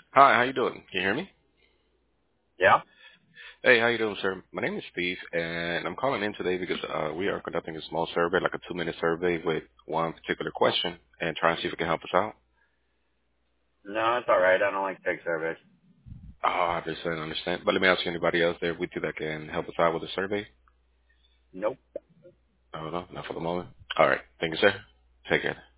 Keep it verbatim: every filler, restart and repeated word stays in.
Hi, how you doing? Can you hear me? Yeah? Hey, how you doing, sir? My name is Steve, and I'm calling in today because uh, we are conducting a small survey, like a two-minute survey with one particular question, and trying to see if it can help us out. No, it's all right. I don't like fake surveys. Oh, I understand, understand. But let me ask you, anybody else there with you that can help us out with the survey? Nope. No, no, not for the moment. All right. Thank you, sir. Take care.